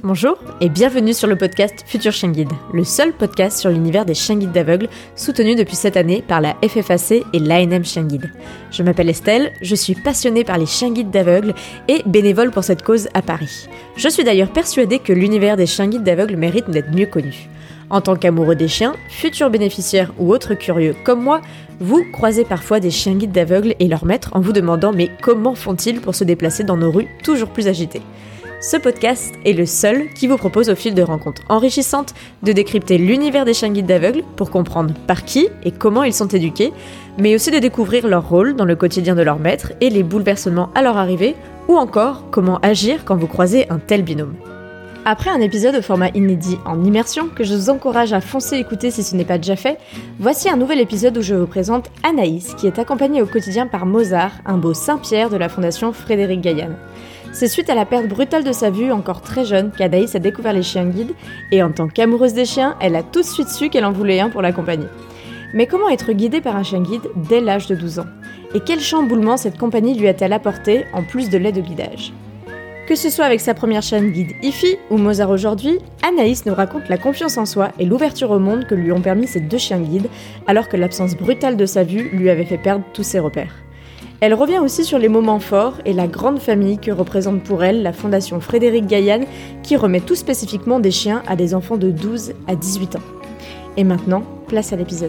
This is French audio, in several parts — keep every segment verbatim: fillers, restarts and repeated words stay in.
bonjour et bienvenue sur le podcast Futur Chien Guide, le seul podcast sur l'univers des chiens guides d'aveugles soutenu depuis cette année par la F F A C et l'A N M Chien Guide. Je m'appelle Estelle, je suis passionnée par les chiens guides d'aveugles et bénévole pour cette cause à Paris. Je suis d'ailleurs persuadée que l'univers des chiens guides d'aveugles mérite d'être mieux connu. En tant qu'amoureux des chiens, futurs bénéficiaires ou autres curieux comme moi, vous croisez parfois des chiens guides d'aveugles et leurs maîtres en vous demandant mais comment font-ils pour se déplacer dans nos rues toujours plus agitées ? Ce podcast est le seul qui vous propose au fil de rencontres enrichissantes de décrypter l'univers des chiens guides d'aveugles pour comprendre par qui et comment ils sont éduqués, mais aussi de découvrir leur rôle dans le quotidien de leur maître et les bouleversements à leur arrivée, ou encore comment agir quand vous croisez un tel binôme. Après un épisode au format inédit en immersion, que je vous encourage à foncer écouter si ce n'est pas déjà fait, voici un nouvel épisode où je vous présente Anaïs, qui est accompagnée au quotidien par Mozart, un beau Saint-Pierre de la Fondation Frédéric Gaillan. C'est suite à la perte brutale de sa vue, encore très jeune, qu'Anaïs a découvert les chiens guides, et en tant qu'amoureuse des chiens, elle a tout de suite su qu'elle en voulait un pour l'accompagner. Mais comment être guidée par un chien guide dès l'âge de douze ans ? Et quel chamboulement cette compagnie lui a-t-elle apporté, en plus de l'aide au guidage ? Que ce soit avec sa première chienne guide Ify ou Mozart aujourd'hui, Anaïs nous raconte la confiance en soi et l'ouverture au monde que lui ont permis ces deux chiens guides, alors que l'absence brutale de sa vue lui avait fait perdre tous ses repères. Elle revient aussi sur les moments forts et la grande famille que représente pour elle la Fondation Frédéric Gaillan, qui remet tout spécifiquement des chiens à des enfants de douze à dix-huit ans. Et maintenant, place à l'épisode.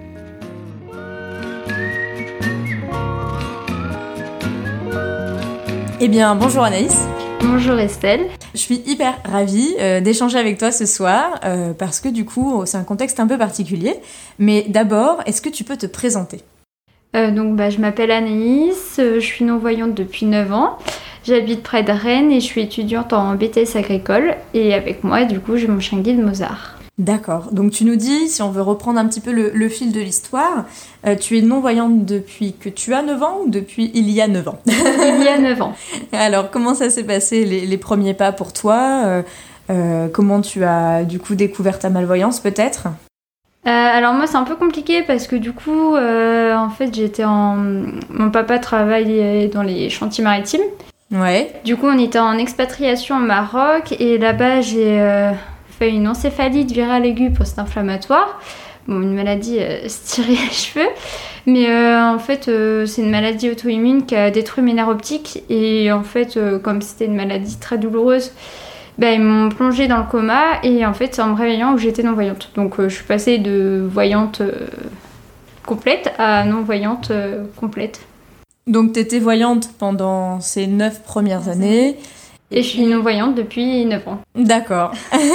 Eh bien, bonjour Anaïs. Bonjour Estelle. Je suis hyper ravie euh, d'échanger avec toi ce soir, euh, parce que du coup, c'est un contexte un peu particulier. Mais d'abord, est-ce que tu peux te présenter ? Euh, donc, bah, je m'appelle Anaïs, euh, je suis non-voyante depuis neuf ans. J'habite près de Rennes et je suis étudiante en B T S agricole. Et avec moi, du coup, j'ai mon chien guide Mozart. D'accord. Donc, tu nous dis, si on veut reprendre un petit peu le, le fil de l'histoire, euh, tu es non-voyante depuis que tu as neuf ans ou depuis il y a neuf ans ? Il y a neuf ans. Alors, comment ça s'est passé, les, les premiers pas pour toi ? euh, euh, Comment tu as, du coup, découvert ta malvoyance, peut-être ? Euh, alors moi c'est un peu compliqué parce que du coup euh, en fait j'étais en... Mon papa travaille dans les chantiers maritimes. Ouais. Du coup on était en expatriation au Maroc et là-bas j'ai euh, fait une encéphalite virale aiguë post-inflammatoire. Bon, une maladie euh, se tirer les cheveux. Mais euh, en fait euh, c'est une maladie auto-immune qui a détruit mes nerfs optiques et en fait euh, comme c'était une maladie très douloureuse, ben, ils m'ont plongée dans le coma et en fait c'est en me réveillant où j'étais non-voyante. Donc euh, je suis passée de voyante euh, complète à non-voyante euh, complète. Donc t'étais voyante pendant ces neuf premières années. Et je suis non-voyante depuis neuf ans. D'accord.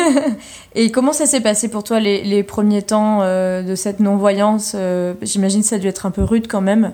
Et comment ça s'est passé pour toi les, les premiers temps euh, de cette non-voyance euh, J'imagine que ça a dû être un peu rude quand même.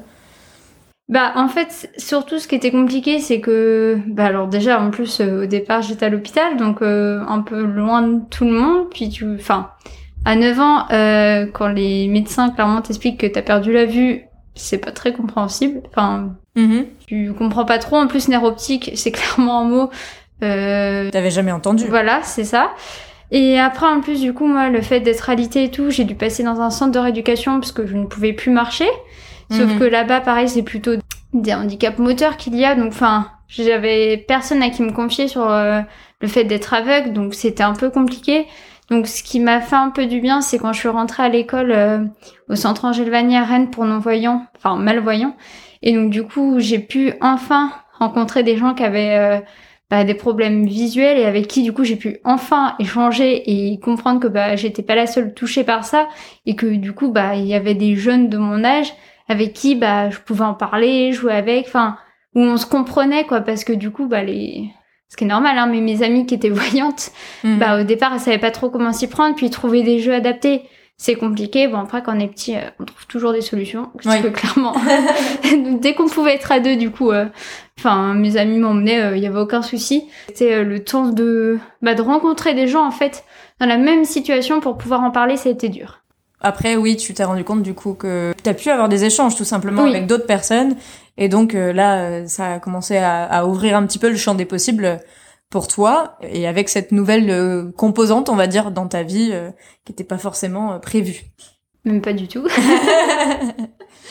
Bah en fait surtout ce qui était compliqué c'est que bah alors déjà en plus euh, au départ j'étais à l'hôpital donc euh, un peu loin de tout le monde puis tu enfin à neuf ans euh, quand les médecins clairement t'expliquent que t'as perdu la vue c'est pas très compréhensible enfin mm-hmm. Tu comprends pas trop en plus nerf optique c'est clairement un mot euh, t'avais jamais entendu. Voilà c'est ça. Et après en plus du coup moi le fait d'être alité et tout j'ai dû passer dans un centre de rééducation parce que je ne pouvais plus marcher. Sauf mmh. que là-bas, pareil, c'est plutôt des handicaps moteurs qu'il y a. Donc, enfin, j'avais personne à qui me confier sur euh, le fait d'être aveugle. Donc, c'était un peu compliqué. Donc, ce qui m'a fait un peu du bien, c'est quand je suis rentrée à l'école euh, au centre Angèle-Vanier à Rennes pour non-voyants, enfin malvoyants. Et donc, du coup, j'ai pu enfin rencontrer des gens qui avaient euh, bah, des problèmes visuels et avec qui, du coup, j'ai pu enfin échanger et comprendre que bah, j'étais pas la seule touchée par ça et que, du coup, bah, il y avait des jeunes de mon âge avec qui bah je pouvais en parler, jouer avec, enfin où on se comprenait quoi parce que du coup bah les ce qui est normal hein mais mes amies qui étaient voyantes mmh. bah au départ elles savaient pas trop comment s'y prendre puis trouver des jeux adaptés c'est compliqué. Bon après quand on est petit euh, on trouve toujours des solutions parce oui. que clairement dès qu'on pouvait être à deux du coup enfin euh, mes amis m'emmenaient il euh, y avait aucun souci. C'était euh, le temps de bah de rencontrer des gens en fait dans la même situation pour pouvoir en parler, ça a été dur. Après, oui, tu t'es rendu compte du coup que t'as pu avoir des échanges tout simplement oui. avec d'autres personnes. Et donc euh, là, ça a commencé à, à ouvrir un petit peu le champ des possibles pour toi. Et avec cette nouvelle euh, composante, on va dire, dans ta vie, euh, qui n'était pas forcément euh, prévue. Même pas du tout.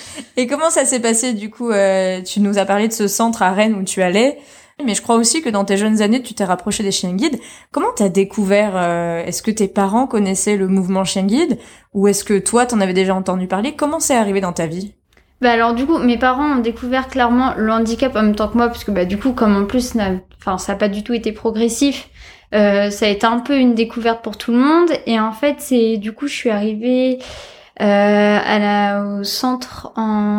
Et comment ça s'est passé du coup euh, Tu nous as parlé de ce centre à Rennes où tu allais, mais je crois aussi que dans tes jeunes années, tu t'es rapproché des chiens guides. Comment t'as découvert euh, Est-ce que tes parents connaissaient le mouvement chien guide ou est-ce que toi, t'en avais déjà entendu parler? Comment c'est arrivé dans ta vie? Bah alors du coup, mes parents ont découvert clairement le handicap en même temps que moi, parce que bah du coup, comme en plus, enfin ça a pas du tout été progressif, euh, ça a été un peu une découverte pour tout le monde. Et en fait, c'est du coup, je suis arrivée euh, à la, au centre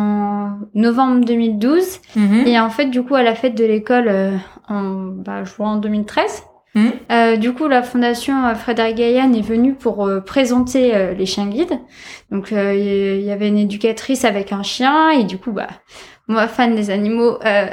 en novembre deux mille douze. Mmh. Et en fait, du coup, à la fête de l'école euh, en bah, je vois en deux mille treize. Mmh. Euh, du coup, la fondation euh, Frédéric Gaillan est venue pour euh, présenter euh, les chiens guides. Donc, il euh, y, y avait une éducatrice avec un chien et du coup, bah, moi, fan des animaux, euh,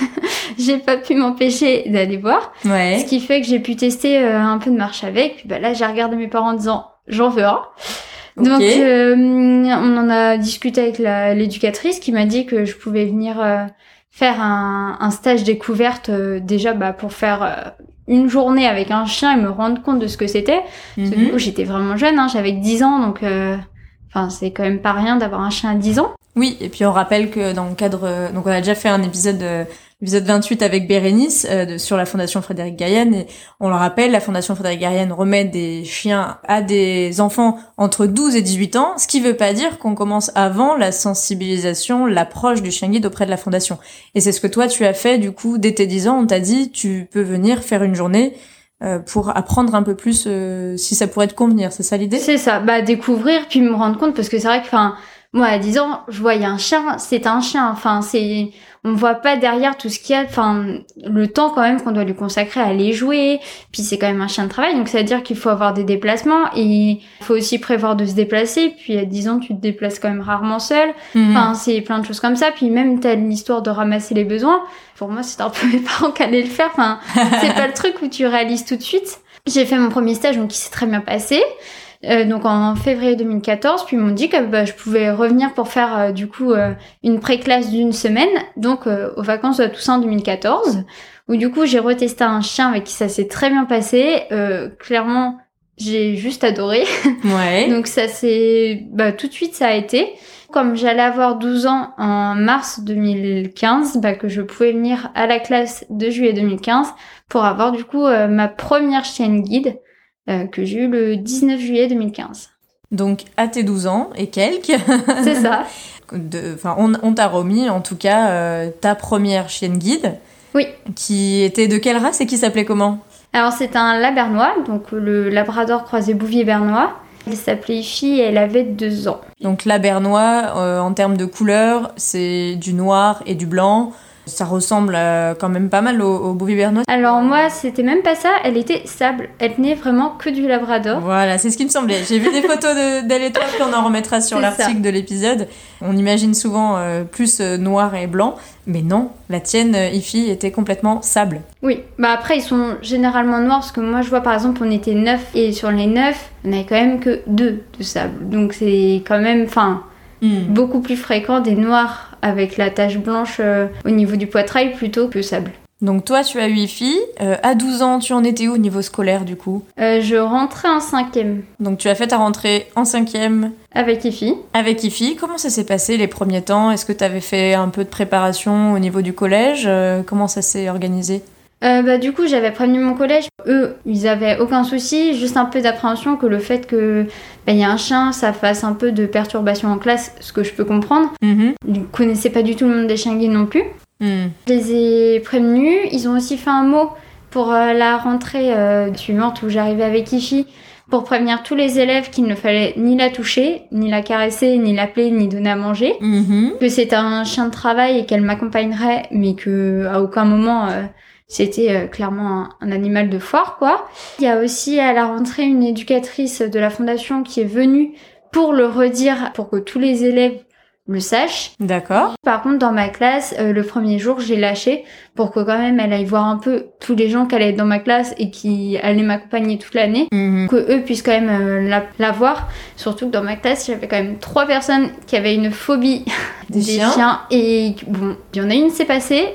j'ai pas pu m'empêcher d'aller voir. Ouais. Ce qui fait que j'ai pu tester euh, un peu de marche avec. Puis bah là, j'ai regardé mes parents en disant j'en veux un. Okay. Donc, euh, on en a discuté avec la, l'éducatrice qui m'a dit que je pouvais venir euh, faire un, un stage découverte euh, déjà bah, pour faire euh, une journée avec un chien et me rendre compte de ce que c'était. Mm-hmm. Parce que du coup, j'étais vraiment jeune, hein, j'avais dix ans, donc euh, enfin, c'est quand même pas rien d'avoir un chien à dix ans. Oui, et puis on rappelle que dans le cadre... Donc on a déjà fait un épisode... Euh... Épisode vingt-huit avec Bérénice euh, de, sur la Fondation Frédéric Gaillan et on le rappelle, la Fondation Frédéric Gaillan remet des chiens à des enfants entre douze et dix-huit ans, ce qui veut pas dire qu'on commence avant la sensibilisation, l'approche du chien guide auprès de la Fondation. Et c'est ce que toi tu as fait du coup dès tes dix ans, on t'a dit tu peux venir faire une journée euh, pour apprendre un peu plus euh, si ça pourrait te convenir, c'est ça l'idée? C'est ça, bah découvrir puis me rendre compte parce que c'est vrai que enfin moi à dix ans, je voyais un chien, c'est un chien, enfin c'est on voit pas derrière tout ce qu'il y a, enfin le temps quand même qu'on doit lui consacrer à aller jouer, puis c'est quand même un chien de travail, donc ça veut dire qu'il faut avoir des déplacements et il faut aussi prévoir de se déplacer, puis à dix ans tu te déplaces quand même rarement seul, mmh. Enfin c'est plein de choses comme ça, puis même t'as l'histoire de ramasser les besoins, pour moi c'était un peu mes parents qui allaient le faire, enfin c'est pas le truc où tu réalises tout de suite. J'ai fait mon premier stage donc qui s'est très bien passé. Euh, donc en février deux mille quatorze, puis ils m'ont dit que bah, je pouvais revenir pour faire euh, du coup euh, une pré-classe d'une semaine, donc euh, aux vacances de Toussaint deux mille quatorze, où du coup j'ai retesté un chien avec qui ça s'est très bien passé. Euh, clairement, j'ai juste adoré. Ouais. Donc ça s'est, bah tout de suite ça a été. Comme j'allais avoir douze ans en mars deux mille quinze, bah que je pouvais venir à la classe de juillet deux mille quinze pour avoir du coup euh, ma première chienne guide. Euh, que j'ai eu le dix-neuf juillet deux mille quinze. Donc, à tes douze ans et quelques. C'est ça. Enfin, on, on t'a remis, en tout cas, euh, ta première chienne guide. Oui. Qui était de quelle race et qui s'appelait comment? Alors, c'est un labernois, donc le labrador croisé bouvier-bernois. Elle s'appelait Ify et elle avait deux ans. Donc, labernois, euh, en termes de couleur, c'est du noir et du blanc. Ça ressemble euh, quand même pas mal au, au bouvier-bernois. Alors moi, c'était même pas ça, elle était sable. Elle tenait vraiment que du labrador. Voilà, c'est ce qui me semblait. J'ai vu des photos de, d'elle et toi, puis on en remettra sur c'est l'article ça. De l'épisode. On imagine souvent euh, plus euh, noir et blanc, mais non, la tienne, euh, Ify, était complètement sable. Oui, bah après ils sont généralement noirs, parce que moi je vois par exemple on était neuf, et sur les neuf, on avait quand même que deux de sable. Donc c'est quand même, enfin... Mmh. Beaucoup plus fréquent des noirs avec la tache blanche euh, au niveau du poitrail plutôt que sable. Donc toi tu as eu Ify, euh, à douze ans tu en étais où au niveau scolaire du coup? euh, Je rentrais en cinquième. Donc tu as fait ta rentrée en cinquième? Avec Ify. Avec Ify, comment ça s'est passé les premiers temps? Est-ce que tu avais fait un peu de préparation au niveau du collège? euh, Comment ça s'est organisé? Euh, bah du coup j'avais prévenu mon collège, eux ils avaient aucun souci, juste un peu d'appréhension que le fait que bah, y a un chien ça fasse un peu de perturbation en classe, ce que je peux comprendre. Mm-hmm. Ils connaissaient pas du tout le monde des chiens guides non plus. Mm. Je les ai prévenus, ils ont aussi fait un mot pour euh, la rentrée euh, suivante où j'arrivais avec Ify pour prévenir tous les élèves qu'il ne fallait ni la toucher, ni la caresser, ni l'appeler, ni donner à manger. Mm-hmm. Que c'était un chien de travail et qu'elle m'accompagnerait, mais que à aucun moment euh, c'était euh, clairement un, un animal de foire, quoi. Il y a aussi à la rentrée une éducatrice de la fondation qui est venue pour le redire, pour que tous les élèves le sachent. D'accord. Par contre, dans ma classe, euh, le premier jour, j'ai lâché pour que quand même elle aille voir un peu tous les gens qui allaient être dans ma classe et qui allaient m'accompagner toute l'année, mmh. que eux puissent quand même euh, la, la voir. Surtout que dans ma classe, j'avais quand même trois personnes qui avaient une phobie des, des chiens. chiens. Et bon, il y en a une, c'est passé.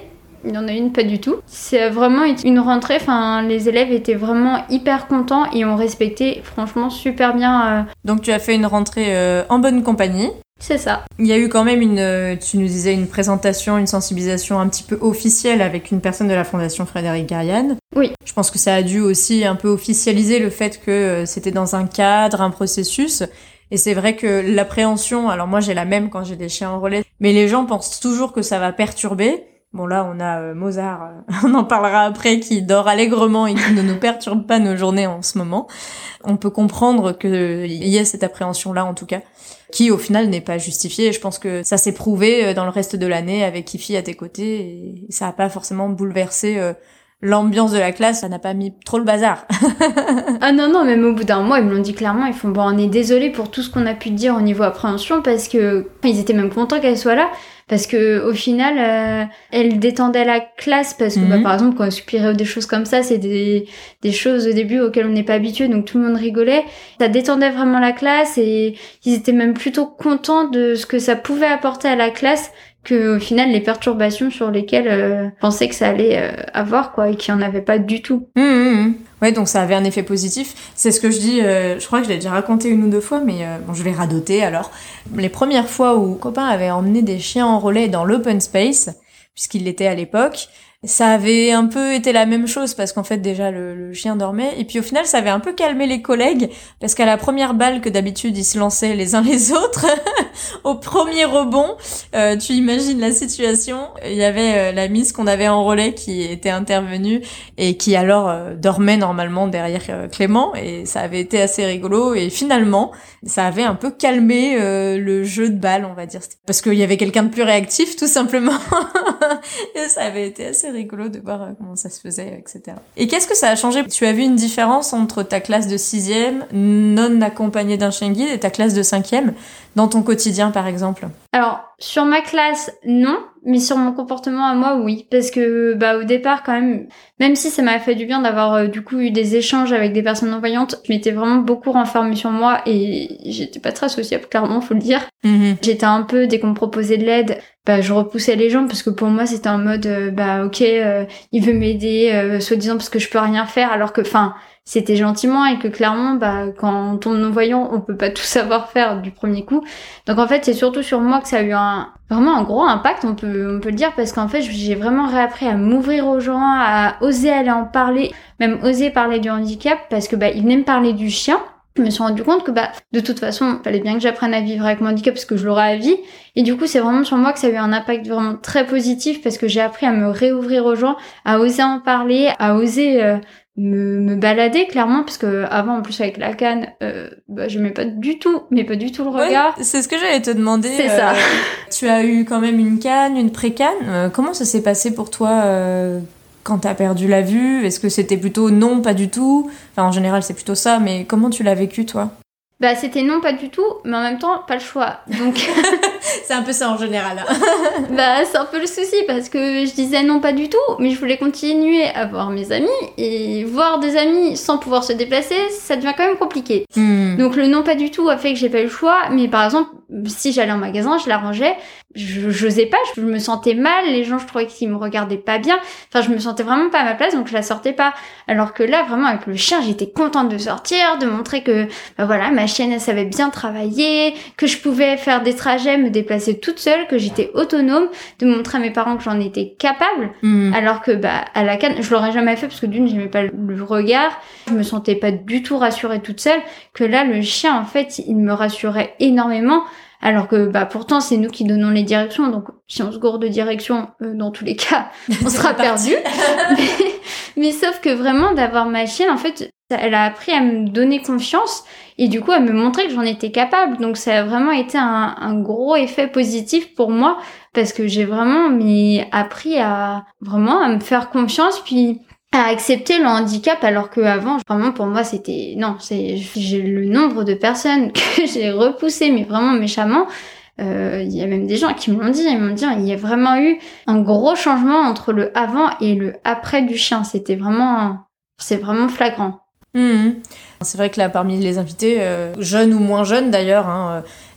il y en a une pas du tout. C'est vraiment une rentrée, enfin les élèves étaient vraiment hyper contents et ont respecté franchement super bien. Euh... Donc tu as fait une rentrée euh, en bonne compagnie. C'est ça. Il y a eu quand même une, tu nous disais, une présentation, une sensibilisation un petit peu officielle avec une personne de la Fondation Frédéric Gariane. Oui. Je pense que ça a dû aussi un peu officialiser le fait que c'était dans un cadre, un processus. Et c'est vrai que l'appréhension, alors moi j'ai la même quand j'ai des chiens en relais, mais les gens pensent toujours que ça va perturber. Bon là on a euh, Mozart, euh, on en parlera après, qui dort allègrement et qui ne nous perturbe pas nos journées en ce moment. On peut comprendre qu'il y ait cette appréhension-là en tout cas, qui au final n'est pas justifiée. Et je pense que ça s'est prouvé dans le reste de l'année avec Kifi à tes côtés et ça n'a pas forcément bouleversé euh, l'ambiance de la classe, ça n'a pas mis trop le bazar. Ah non, non, même au bout d'un mois, ils me l'ont dit clairement, ils font bon, on est désolé pour tout ce qu'on a pu dire au niveau appréhension parce que ils étaient même contents qu'elle soit là. Parce que au final, euh, elle détendait la classe parce que mmh. bah, par exemple quand on expliquait des choses comme ça, c'est des des choses au début auxquelles on n'est pas habitué, donc tout le monde rigolait. Ça détendait vraiment la classe et ils étaient même plutôt contents de ce que ça pouvait apporter à la classe que au final les perturbations sur lesquelles euh, je pensais que ça allait euh, avoir quoi et qu'il n'y en avait pas du tout. Mmh, mmh. Ouais, donc ça avait un effet positif. C'est ce que je dis, euh, je crois que je l'ai déjà raconté une ou deux fois, mais euh, bon, je vais radoter alors. Les premières fois où copain avait emmené des chiens en relais dans l'open space, puisqu'il l'était à l'époque, ça avait un peu été la même chose parce qu'en fait déjà le, le chien dormait et puis au final ça avait un peu calmé les collègues parce qu'à la première balle que d'habitude ils se lançaient les uns les autres au premier rebond euh, tu imagines la situation, il y avait euh, la miss qu'on avait en relais qui était intervenue et qui alors euh, dormait normalement derrière euh, Clément et ça avait été assez rigolo et finalement ça avait un peu calmé euh, le jeu de balle on va dire parce qu'il y avait quelqu'un de plus réactif tout simplement et ça avait été assez rigolo de voir comment ça se faisait, et cetera. Et qu'est-ce que ça a changé? Tu as vu une différence entre ta classe de sixième, non accompagnée d'un chien guide, et ta classe de cinquième, dans ton quotidien, par exemple? Alors, sur ma classe, non, mais sur mon comportement à moi, oui. Parce que, bah, au départ, quand même, même si ça m'a fait du bien d'avoir, euh, du coup, eu des échanges avec des personnes non-voyantes, je m'étais vraiment beaucoup renfermée sur moi et j'étais pas très sociable, clairement, faut le dire. Mmh. J'étais un peu, dès qu'on me proposait de l'aide, bah, je repoussais les gens parce que pour moi, c'était un mode, euh, bah, ok, euh, il veut m'aider, euh, soi-disant parce que je peux rien faire, alors que, enfin, c'était gentiment et que clairement, bah, quand on tombe non-voyant, on peut pas tout savoir faire du premier coup. Donc en fait, c'est surtout sur moi que ça a eu un, vraiment un gros impact, on peut, on peut le dire, parce qu'en fait, j'ai vraiment réappris à m'ouvrir aux gens, à oser aller en parler, même oser parler du handicap, parce que, bah, ils venaient me parler du chien. Je me suis rendu compte que, bah, de toute façon, il fallait bien que j'apprenne à vivre avec mon handicap parce que je l'aurais à vie. Et du coup, c'est vraiment sur moi que ça a eu un impact vraiment très positif parce que j'ai appris à me réouvrir aux gens, à oser en parler, à oser, euh, me, me balader clairement parce que avant en plus avec la canne euh, bah j'aimais pas du tout mais pas du tout le regard. Ouais, c'est ce que j'allais te demander. C'est euh, ça. Tu as eu quand même une canne, une pré-canne. Euh, comment ça s'est passé pour toi euh, quand t'as perdu la vue? Est-ce que c'était plutôt non, pas du tout? Enfin en général c'est plutôt ça, mais comment tu l'as vécu toi? Bah c'était non pas du tout, mais en même temps pas le choix. Donc c'est un peu ça en général. Bah c'est un peu le souci parce que je disais non pas du tout, mais je voulais continuer à voir mes amis et voir des amis sans pouvoir se déplacer, ça devient quand même compliqué. Mmh. Donc le non pas du tout a fait que j'ai pas eu le choix, mais par exemple si j'allais en magasin, je l'arrangeais, je j'osais pas, je me sentais mal, les gens je trouvais qu'ils me regardaient pas bien, enfin je me sentais vraiment pas à ma place donc je la sortais pas. Alors que là vraiment avec le chien, j'étais contente de sortir, de montrer que bah voilà, ma chienne elle savait bien travailler, que je pouvais faire des trajets, me déplacer toute seule, que j'étais autonome, de montrer à mes parents que j'en étais capable. Mmh. Alors que bah à la canne, je l'aurais jamais fait parce que d'une j'aimais pas le regard, je me sentais pas du tout rassurée toute seule, que là le chien en fait, il me rassurait énormément. Alors que bah pourtant c'est nous qui donnons les directions, donc si on se gourde de direction, euh, dans tous les cas, on sera perdu. mais, mais sauf que vraiment d'avoir ma chienne, en fait, elle a appris à me donner confiance et du coup à me montrer que j'en étais capable. Donc ça a vraiment été un, un gros effet positif pour moi parce que j'ai vraiment mais appris à vraiment à me faire confiance puis à accepter le handicap alors que avant vraiment pour moi c'était non c'est j'ai le nombre de personnes que j'ai repoussées mais vraiment méchamment. Euh, il y a même des gens qui m'ont dit, ils m'ont dit, il y a vraiment eu un gros changement entre le avant et le après du chien. C'était vraiment, c'est vraiment flagrant. Mmh. C'est vrai que là, parmi les invités, euh, jeunes ou moins jeunes d'ailleurs, hein, euh,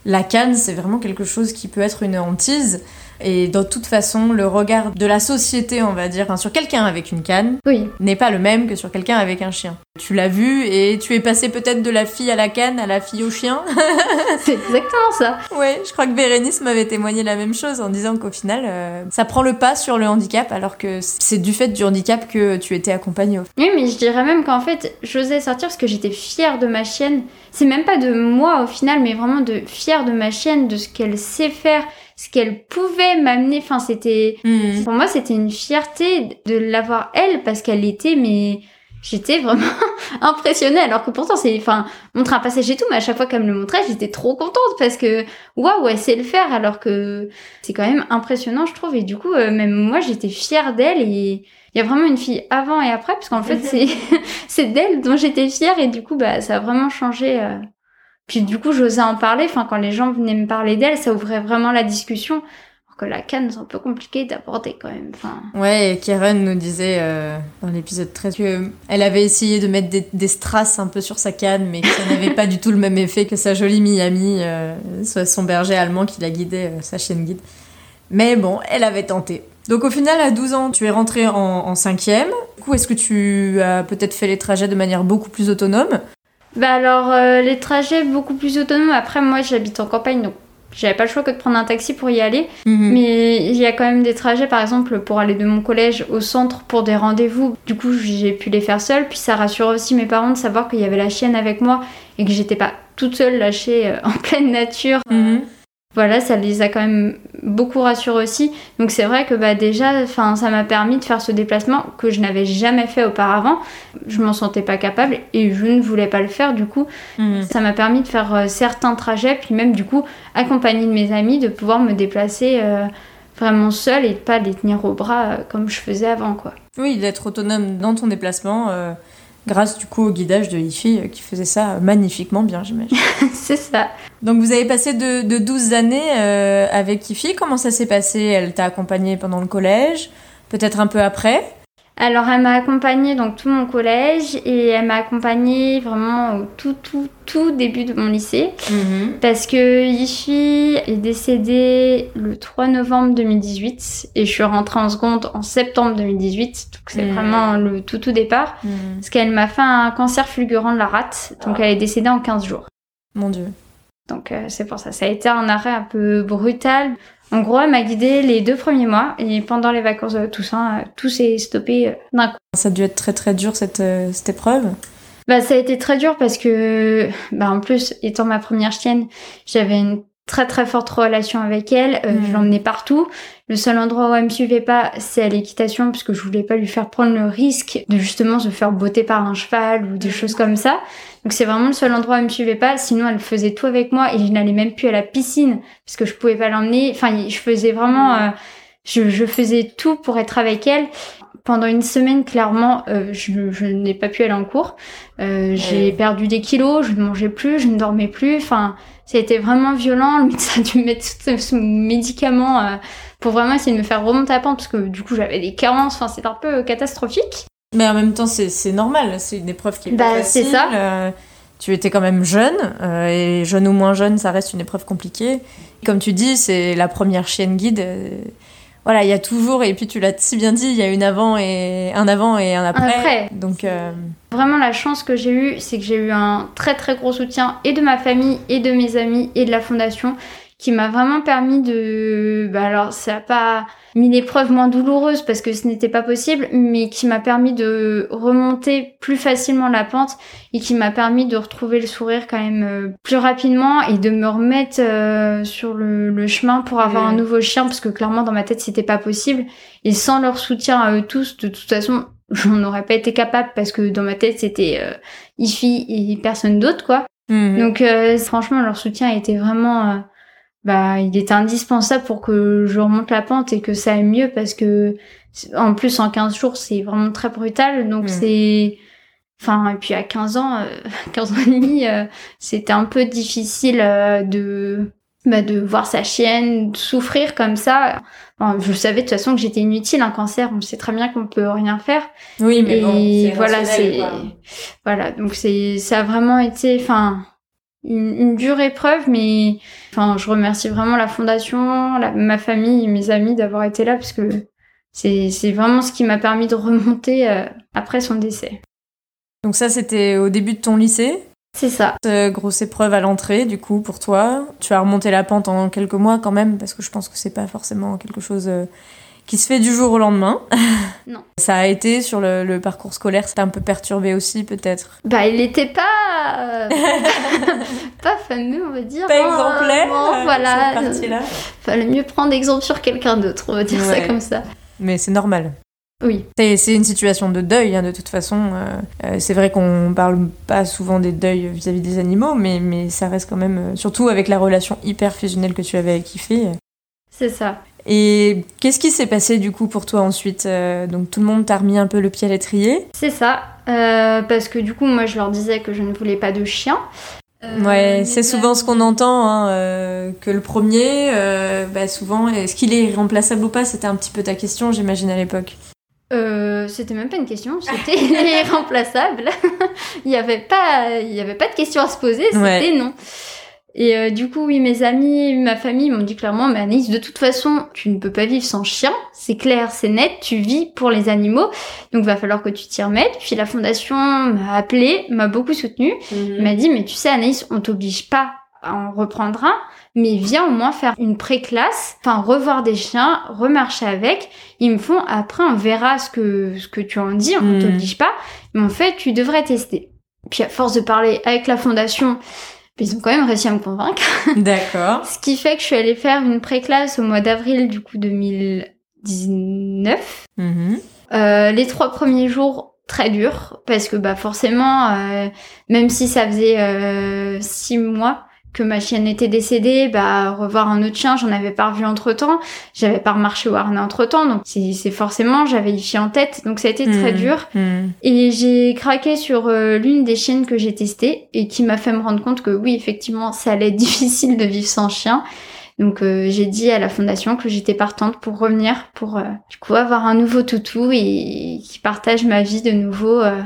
la canne, c'est vraiment quelque chose qui peut être une hantise. Et de toute façon, le regard de la société, on va dire, enfin, sur quelqu'un avec une canne, oui. n'est pas le même que sur quelqu'un avec un chien. Tu l'as vu et tu es passé peut-être de la fille à la canne à la fille au chien. C'est exactement ça. Ouais, je crois que Bérénice m'avait témoigné la même chose en disant qu'au final, euh, ça prend le pas sur le handicap, alors que c'est du fait du handicap que tu étais accompagnée. Oui, mais je dirais même qu'en fait, j'osais sortir parce que j'étais fière de ma chienne. C'est même pas de moi au final, mais vraiment de fière de ma chienne, de ce qu'elle sait faire, ce qu'elle pouvait m'amener. Enfin, c'était... Mmh. Pour moi, c'était une fierté de l'avoir, elle, parce qu'elle était, mais... J'étais vraiment impressionnée, alors que pourtant, c'est... Enfin, montrer un passage et tout, mais à chaque fois qu'elle me le montrait, j'étais trop contente, parce que, waouh, elle sait le faire, alors que c'est quand même impressionnant, je trouve. Et du coup, euh, même moi, j'étais fière d'elle, et... Il y a vraiment une fille avant et après, parce qu'en fait, c'est, c'est d'elle dont j'étais fière, et du coup, bah, ça a vraiment changé. Euh... Puis du coup, j'osais en parler. Enfin, quand les gens venaient me parler d'elle, ça ouvrait vraiment la discussion. Alors que la canne, c'est un peu compliqué d'aborder quand même. Enfin... Ouais, et Karen nous disait euh, dans l'épisode treize qu'elle avait essayé de mettre des, des strass un peu sur sa canne, mais que ça n'avait pas du tout le même effet que sa jolie Miami, euh, soit son berger allemand qui la guidait, euh, sa chienne guide. Mais bon, elle avait tenté. Donc au final, à douze ans, tu es rentrée en, en cinquième. Du coup, est-ce que tu as peut-être fait les trajets de manière beaucoup plus autonome ? Bah alors, euh, les trajets beaucoup plus autonomes. Après, moi, j'habite en campagne, donc j'avais pas le choix que de prendre un taxi pour y aller. Mmh. Mais il y a quand même des trajets, par exemple, pour aller de mon collège au centre pour des rendez-vous. Du coup, j'ai pu les faire seule. Puis ça rassure aussi mes parents de savoir qu'il y avait la chienne avec moi et que j'étais pas toute seule lâchée euh, en pleine nature. Mmh. Voilà, ça les a quand même beaucoup rassurés aussi. Donc c'est vrai que bah déjà, enfin, ça m'a permis de faire ce déplacement que je n'avais jamais fait auparavant. Je m'en sentais pas capable et je ne voulais pas le faire. Du coup, mmh. ça m'a permis de faire euh, certains trajets, puis même du coup, accompagnée de mes amis, de pouvoir me déplacer euh, vraiment seule et de pas les tenir au bras euh, comme je faisais avant, quoi. Oui, d'être autonome dans ton déplacement. Euh... Grâce du coup au guidage de Ify qui faisait ça magnifiquement bien, j'imagine. C'est ça. Donc vous avez passé de, de douze années euh, avec Ify. Comment ça s'est passé ? Elle t'a accompagnée pendant le collège, peut-être un peu après ? Alors elle m'a accompagnée donc tout mon collège et elle m'a accompagnée vraiment au tout tout tout début de mon lycée mmh. parce que Ify est décédée le trois novembre deux mille dix-huit et je suis rentrée en seconde en septembre deux mille dix-huit, donc c'est mmh. vraiment le tout tout départ mmh. parce qu'elle m'a fait un cancer fulgurant de la rate, donc oh. elle est décédée en quinze jours. Mon Dieu. Donc euh, c'est pour ça, ça a été un arrêt un peu brutal. En gros, elle m'a guidée les deux premiers mois et pendant les vacances de Toussaint, tout s'est stoppé d'un coup. Ça a dû être très très dur cette, euh, cette épreuve. Bah ça a été très dur parce que, bah en plus, étant ma première chienne, j'avais une très très forte relation avec elle. Euh, mmh. Je l'emmenais partout. Le seul endroit où elle me suivait pas, c'est à l'équitation parce que je voulais pas lui faire prendre le risque de justement se faire botter par un cheval ou des choses comme ça. Donc c'est vraiment le seul endroit où elle me suivait pas. Sinon, elle faisait tout avec moi et je n'allais même plus à la piscine parce que je pouvais pas l'emmener. Enfin, je faisais vraiment, euh, je, je faisais tout pour être avec elle. Pendant une semaine, clairement, euh, je, je n'ai pas pu aller en cours. Euh, j'ai perdu des kilos, je ne mangeais plus, je ne dormais plus. Enfin, ça a été vraiment violent. Le médecin a dû me mettre sous médicaments euh, pour vraiment essayer de me faire remonter la pente parce que du coup, j'avais des carences. Enfin, c'est un peu catastrophique. Mais en même temps, c'est, c'est normal. C'est une épreuve qui est pas bah, facile. C'est ça. Euh, tu étais quand même jeune. Euh, et jeune ou moins jeune, ça reste une épreuve compliquée. Comme tu dis, c'est la première chienne guide. Euh, Voilà, il y a toujours, et puis tu l'as si bien dit, il y a une avant et, un avant et un après. après. Donc, euh... Vraiment, la chance que j'ai eue, c'est que j'ai eu un très très gros soutien et de ma famille, et de mes amis, et de la fondation, qui m'a vraiment permis de... Bah alors, ça n'a pas mis l'épreuve moins douloureuse parce que ce n'était pas possible, mais qui m'a permis de remonter plus facilement la pente et qui m'a permis de retrouver le sourire quand même euh, plus rapidement et de me remettre euh, sur le, le chemin pour avoir mmh. un nouveau chien parce que clairement dans ma tête c'était pas possible et sans leur soutien à eux tous, de toute façon j'en aurais pas été capable parce que dans ma tête c'était euh, Ify et personne d'autre quoi. Mmh. Donc euh, franchement leur soutien a été vraiment... Euh, bah il était indispensable pour que je remonte la pente et que ça aille mieux parce que en plus en quinze jours c'est vraiment très brutal donc mmh. c'est enfin et puis à quinze ans euh, quinze ans et demi euh, c'était un peu difficile euh, de bah de voir sa chienne souffrir comme ça. Enfin, je savais de toute façon que j'étais inutile, un cancer on sait très bien qu'on peut rien faire. Oui mais et bon c'est voilà c'est quoi. voilà donc c'est ça a vraiment été enfin une, une dure épreuve, mais enfin, je remercie vraiment la fondation, la, ma famille et mes amis d'avoir été là, parce que c'est, c'est vraiment ce qui m'a permis de remonter euh, après son décès. Donc ça, c'était au début de ton lycée ? C'est ça. Euh, grosse épreuve à l'entrée, du coup, pour toi. Tu as remonté la pente en quelques mois quand même, parce que je pense que c'est pas forcément quelque chose euh, qui se fait du jour au lendemain. Non. Ça a été sur le, le parcours scolaire, c'était un peu perturbé aussi, peut-être. Bah, il était pas euh, pas fameux, on va dire. Pas hein, exemplaire. Bon, voilà. Cette partie-là. Fallait mieux prendre exemple sur quelqu'un d'autre, on va dire Ouais. ça comme ça. Mais c'est normal. Oui. C'est, c'est une situation de deuil, hein, de toute façon. Euh, euh, c'est vrai qu'on parle pas souvent des deuils vis-à-vis des animaux, mais, mais ça reste quand même... Euh, surtout avec la relation hyper fusionnelle que tu avais avec Ifé. C'est ça. Et qu'est-ce qui s'est passé du coup pour toi ensuite ? euh, Donc tout le monde t'a remis un peu le pied à l'étrier ? C'est ça. Euh, parce que du coup, moi, je leur disais que je ne voulais pas de chien. Euh, Ouais, c'est mais souvent ce qu'on entend, hein, euh, que le premier, euh, bah souvent, est-ce qu'il est irremplaçable ou pas ? C'était un petit peu ta question, j'imagine, à l'époque. Euh, c'était même pas une question, c'était irremplaçable. il y avait pas, il y avait pas de question à se poser, c'était Ouais. non. Et euh, du coup, oui, mes amis, ma famille m'ont dit clairement, mais Anaïs, de toute façon, tu ne peux pas vivre sans chien, c'est clair, c'est net, tu vis pour les animaux, donc va falloir que tu t'y remettes. Puis la fondation m'a appelée, m'a beaucoup soutenue, Mm-hmm. m'a dit, mais tu sais Anaïs, on t'oblige pas à en reprendre un, mais viens au moins faire une pré-classe, enfin revoir des chiens, remarcher avec. Ils me font, après on verra ce que ce que tu en dis, on Mm. t'oblige pas, mais en fait tu devrais tester. Puis à force de parler avec la fondation, ils ont quand même réussi à me convaincre. D'accord. Ce qui fait que je suis allée faire une pré-classe au mois d'avril du coup deux mille dix-neuf. Mhm. Euh, les trois premiers jours très durs parce que bah forcément euh, même si ça faisait euh, six mois que ma chienne était décédée, bah revoir un autre chien, j'en avais pas revu entre temps, j'avais pas remarché au harnais entre temps, donc c'est, c'est forcément j'avais Ify en tête, donc ça a été très Mm. dur. Mm. Et j'ai craqué sur euh, l'une des chiennes que j'ai testées et qui m'a fait me rendre compte que oui effectivement ça allait être difficile de vivre sans chien. Donc euh, j'ai dit à la fondation que j'étais partante pour revenir, pour euh, du coup avoir un nouveau toutou et qui partage ma vie de nouveau euh,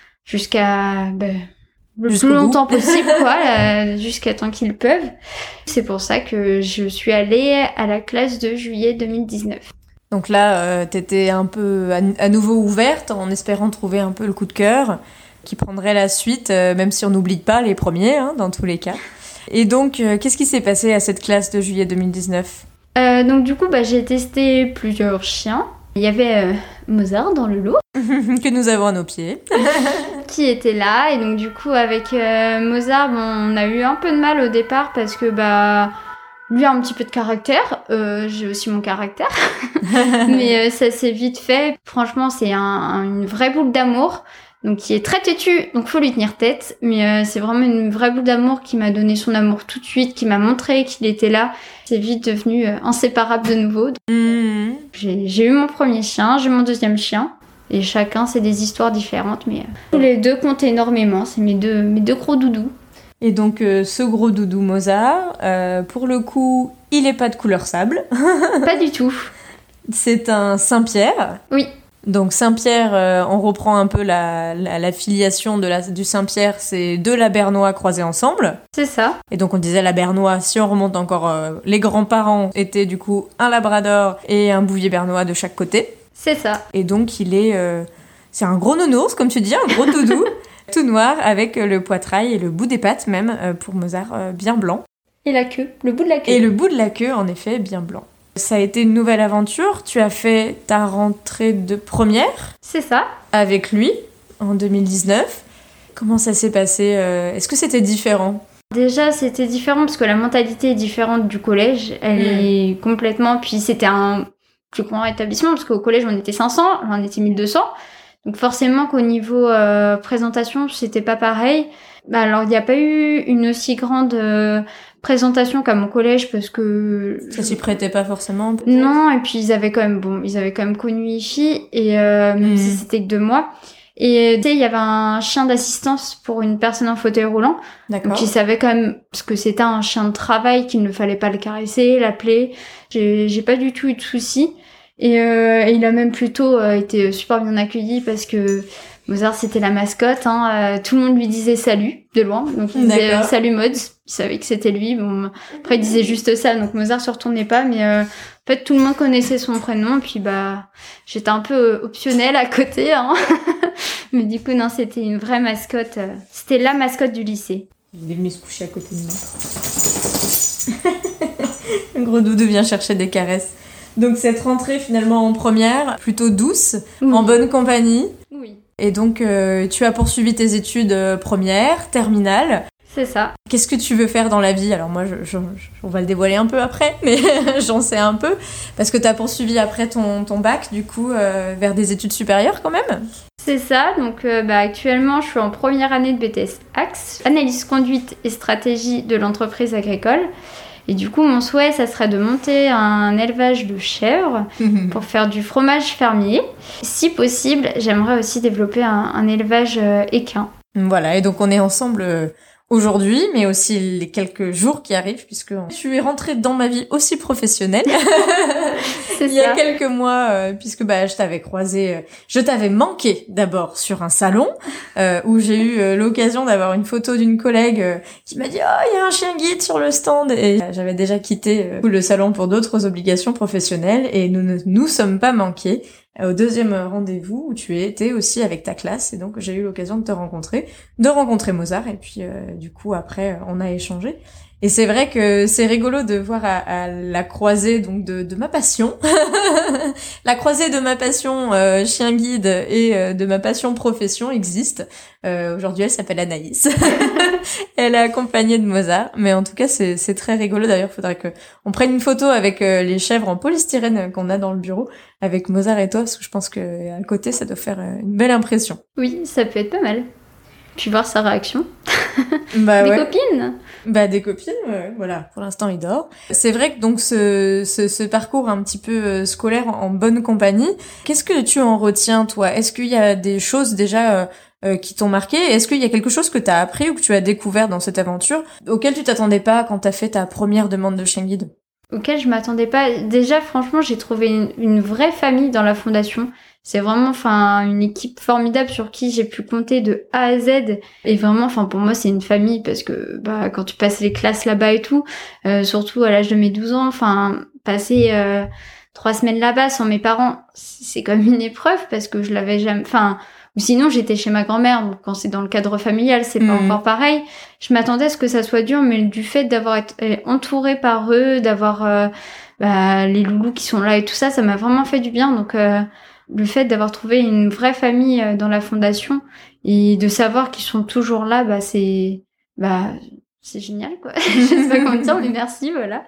jusqu'à ben, le Jusqu'au plus longtemps bout. possible, quoi, euh, jusqu'à temps qu'ils peuvent. C'est pour ça que je suis allée à la classe de juillet deux mille dix-neuf. Donc là, euh, t'étais un peu à, à nouveau ouverte en espérant trouver un peu le coup de cœur qui prendrait la suite, euh, même si on n'oublie pas les premiers, hein, dans tous les cas. Et donc, euh, qu'est-ce qui s'est passé à cette classe de juillet deux mille dix-neuf ? Euh, donc du coup, bah, j'ai testé plusieurs chiens. Il y avait euh, Mozart dans le lot Que nous avons à nos pieds. qui était là. Et donc du coup, avec euh, Mozart, bon, on a eu un peu de mal au départ parce que bah lui a un petit peu de caractère. Euh, j'ai aussi mon caractère. Mais euh, ça s'est vite fait. Franchement, c'est un, un- une vraie boule d'amour. Donc qui est très têtu, donc faut lui tenir tête. Mais euh, c'est vraiment une vraie boule d'amour qui m'a donné son amour tout de suite, qui m'a montré qu'il était là. C'est vite devenu euh, inséparable de nouveau. Donc, Mhm. j'ai, j'ai eu mon premier chien, j'ai mon deuxième chien. Et chacun, c'est des histoires différentes. Mais euh, tous les deux comptent énormément. C'est mes deux, mes deux gros doudous. Et donc, euh, ce gros doudou Mozart, euh, pour le coup, il est pas de couleur sable. Pas du tout. C'est un Saint-Pierre. Oui. Donc Saint-Pierre, euh, on reprend un peu la, la, la filiation de la, du Saint-Pierre, c'est deux Labernois croisés ensemble. C'est ça. Et donc on disait Labernois, si on remonte encore, euh, les grands-parents étaient du coup un Labrador et un Bouvier bernois de chaque côté. C'est ça. Et donc il est, euh, c'est un gros nounours, comme tu dis, un gros doudou, tout noir, avec le poitrail et le bout des pattes même, euh, pour Mozart, euh, bien blanc. Et la queue, le bout de la queue. Et le bout de la queue, en effet, bien blanc. Ça a été une nouvelle aventure. Tu as fait ta rentrée de première C'est ça. avec lui en deux mille dix-neuf. Comment ça s'est passé euh, Est-ce que c'était différent ? Déjà, c'était différent parce que la mentalité est différente du collège. Elle Mm. est complètement... Puis c'était un plus grand établissement parce qu'au collège, on était cinq cents, là, on était mille deux cents. Donc forcément qu'au niveau euh, présentation, c'était pas pareil. Bah, alors, il n'y a pas eu une aussi grande euh, présentation qu'à mon collège parce que... Ça s'y prêtait pas forcément peut-être. Non, et puis ils avaient quand même, bon, ils avaient quand même connu Ify, et euh, même Mm. si c'était que deux mois. Et tu sais, il y avait un chien d'assistance pour une personne en fauteuil roulant. D'accord. Donc ils savaient quand même, parce que c'était un chien de travail, qu'il ne fallait pas le caresser, l'appeler. J'ai, j'ai pas du tout eu de soucis. Et, euh, et il a même plutôt euh, été super bien accueilli parce que Mozart, c'était la mascotte, hein. Euh, tout le monde lui disait salut de loin, donc il disait euh, salut Mods. Il savait que c'était lui. Bon, après il disait juste ça, donc Mozart se retournait pas, mais euh, en fait tout le monde connaissait son prénom. Puis bah, j'étais un peu optionnelle à côté, hein. Mais du coup non, c'était une vraie mascotte. Euh, c'était la mascotte du lycée. Il est venu se coucher à côté de moi. Le gros doudou vient chercher des caresses. Donc cette rentrée finalement en première, plutôt douce, oui. En bonne compagnie. Oui. Et donc euh, tu as poursuivi tes études euh, premières, terminales. C'est ça. Qu'est-ce que tu veux faire dans la vie ? Alors moi, je, je, je, on va le dévoiler un peu après, mais j'en sais un peu. Parce que tu as poursuivi après ton, ton bac, du coup, euh, vers des études supérieures quand même ? C'est ça. Donc euh, bah, actuellement, je suis en première année de B T S Axe, analyse conduite et stratégie de l'entreprise agricole. Et du coup, mon souhait, ça serait de monter un élevage de chèvres mmh. pour faire du fromage fermier. Si possible, j'aimerais aussi développer un, un élevage euh, équin. Voilà, et donc on est ensemble euh, aujourd'hui, mais aussi les quelques jours qui arrivent, puisque tu es rentrée dans ma vie aussi professionnelle. C'est Il y a quelques mois, euh, puisque bah je t'avais croisé, euh, je t'avais manqué d'abord sur un salon euh, où j'ai eu euh, l'occasion d'avoir une photo d'une collègue euh, qui m'a dit oh il y a un chien guide sur le stand et euh, j'avais déjà quitté euh, le salon pour d'autres obligations professionnelles et nous ne nous sommes pas manqués euh, au deuxième rendez-vous où tu étais aussi avec ta classe et donc j'ai eu l'occasion de te rencontrer, de rencontrer Mozart et puis euh, du coup après on a échangé. Et c'est vrai que c'est rigolo de voir à, à la croisée donc de, de ma passion, la croisée de ma passion euh, chien guide et euh, de ma passion profession existe. Euh, aujourd'hui, elle s'appelle Anaïs. Elle est accompagnée de Mozart, mais en tout cas c'est c'est très rigolo. D'ailleurs, il faudrait que on prenne une photo avec euh, les chèvres en polystyrène qu'on a dans le bureau avec Mozart et toi, parce que je pense que à côté ça doit faire euh, une belle impression. Oui, ça peut être pas mal. Puis voir sa réaction. Bah des ouais. copines. Bah des copines, ouais, voilà. Pour l'instant, il dort. C'est vrai que donc ce ce, ce parcours un petit peu euh, scolaire en, en bonne compagnie, qu'est-ce que tu en retiens toi ? Est-ce qu'il y a des choses déjà euh, euh, qui t'ont marqué ? Est-ce qu'il y a quelque chose que t'as appris ou que tu as découvert dans cette aventure auquel tu t'attendais pas quand t'as fait ta première demande de chien guide ? Auquel je m'attendais pas. Déjà, franchement, j'ai trouvé une, une vraie famille dans la fondation. C'est vraiment, enfin, une équipe formidable sur qui j'ai pu compter de A à Z. Et vraiment, enfin, pour moi, c'est une famille parce que, bah, quand tu passes les classes là-bas et tout, euh, surtout à l'âge de mes douze ans, enfin, passer euh, trois semaines là-bas sans mes parents, c'est comme une épreuve parce que je l'avais jamais, enfin, ou sinon j'étais chez ma grand-mère. Donc quand c'est dans le cadre familial, c'est pas mmh. encore pareil. Je m'attendais à ce que ça soit dur, mais du fait d'avoir été entourée par eux, d'avoir euh, bah, les loulous qui sont là et tout ça, ça m'a vraiment fait du bien. Donc euh, le fait d'avoir trouvé une vraie famille dans la fondation et de savoir qu'ils sont toujours là, bah c'est bah c'est génial quoi. Je sais pas comment dire, mais merci, voilà.